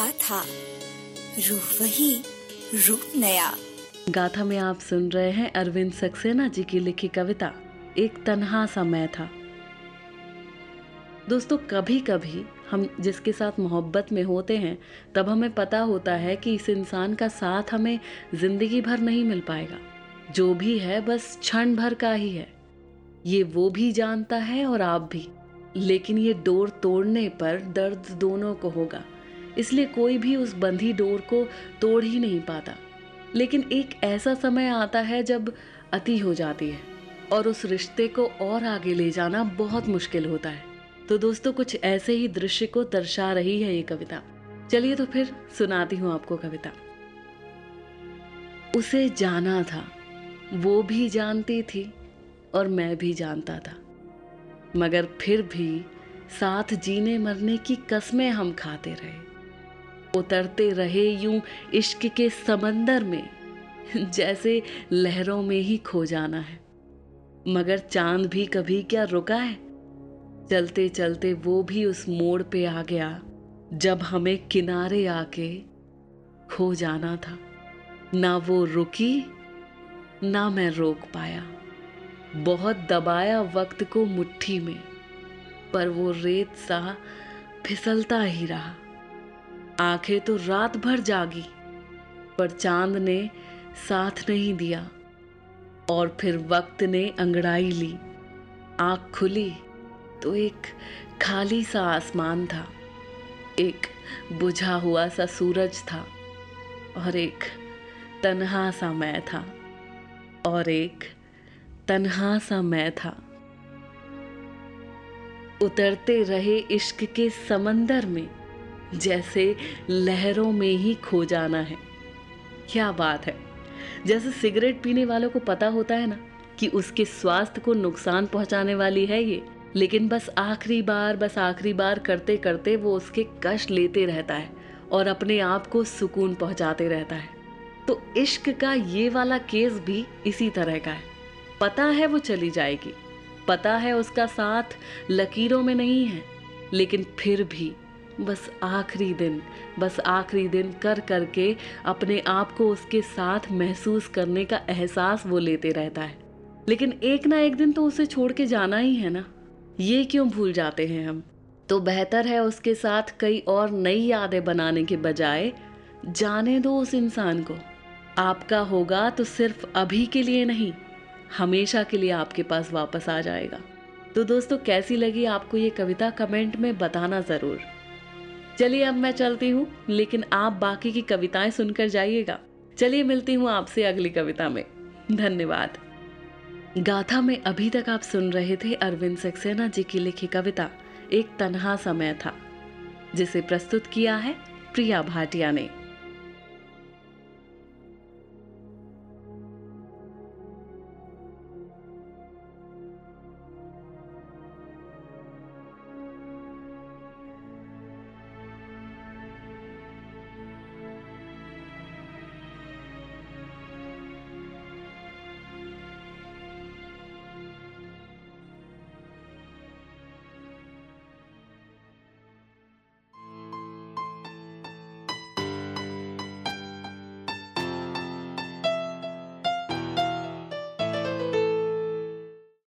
गाथा, रूह वही, रूप नया। गाथा में आप सुन रहे हैं अरविंद सक्सेना जी की लिखी कविता एक तन्हा सा मैं था। दोस्तों, कभी कभी हम जिसके साथ मोहब्बत में होते हैं तब हमें पता होता है कि इस इंसान का साथ हमें जिंदगी भर नहीं मिल पाएगा। जो भी है बस क्षण भर का ही है, ये वो भी जानता है और आप भी। लेकिन ये डोर तोड़ने पर दर्द दोनों को होगा, इसलिए कोई भी उस बंधी डोर को तोड़ ही नहीं पाता। लेकिन एक ऐसा समय आता है जब अति हो जाती है और उस रिश्ते को और आगे ले जाना बहुत मुश्किल होता है। तो दोस्तों, कुछ ऐसे ही दृश्य को दर्शा रही है ये कविता। चलिए तो फिर सुनाती हूँ आपको कविता। उसे जाना था, वो भी जानती थी और मैं भी जानता था, मगर फिर भी साथ जीने मरने की कसमें हम खाते रहे। उतरते रहे यूं इश्क के समंदर में, जैसे लहरों में ही खो जाना है। मगर चांद भी कभी क्या रुका है, चलते चलते वो भी उस मोड़ पे आ गया जब हमें किनारे आके खो जाना था। ना वो रुकी, ना मैं रोक पाया। बहुत दबाया वक्त को मुट्ठी में, पर वो रेत सा फिसलता ही रहा। आंखें तो रात भर जागी, पर चांद ने साथ नहीं दिया। और फिर वक्त ने अंगड़ाई ली, आंख खुली तो एक खाली सा आसमान था, एक बुझा हुआ सा सूरज था, और एक तन्हा सा मैं था, और एक तन्हा सा मैं था। उतरते रहे इश्क के समंदर में, जैसे लहरों में ही खो जाना है। क्या बात है! जैसे सिगरेट पीने वालों को पता होता है ना कि उसके स्वास्थ्य को नुकसान पहुंचाने वाली है ये, लेकिन बस आखिरी बार करते करते वो उसके कष्ट लेते रहता है और अपने आप को सुकून पहुंचाते रहता है। तो इश्क का ये वाला केस भी इसी तरह का है। पता है वो चली जाएगी, पता है उसका साथ लकीरों में नहीं है, लेकिन फिर भी बस आखिरी दिन कर करके अपने आप को उसके साथ महसूस करने का एहसास वो लेते रहता है। लेकिन एक ना एक दिन तो उसे छोड़ के जाना ही है ना, ये क्यों भूल जाते हैं हम? तो बेहतर है उसके साथ कई और नई यादें बनाने के बजाय जाने दो उस इंसान को। आपका होगा तो सिर्फ अभी के लिए नहीं, हमेशा के लिए आपके पास वापस आ जाएगा। तो दोस्तों, कैसी लगी आपको ये कविता कमेंट में बताना जरूर। चलिए अब मैं चलती हूँ, लेकिन आप बाकी की कविताएं सुनकर जाइएगा। चलिए मिलती हूँ आपसे अगली कविता में। धन्यवाद। गाथा में अभी तक आप सुन रहे थे अरविंद सक्सेना जी की लिखी कविता एक तन्हा सा मैं था, जिसे प्रस्तुत किया है प्रिया भाटिया ने।